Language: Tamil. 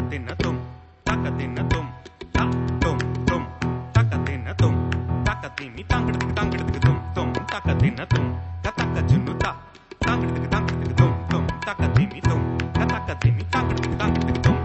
தின்ன தும் தக்க தின்ன தும் தும் தும் தக்க தின்ன தும் தக்க திமி தாங்கிடுக்கு தும் தும் தக்க தின்ன தும் தக்க ஜுன்னு தாங்கிடுக்கு தும் தும் தக்க திமி தும் தக்க திமி தாங்கிடுக்கு தும்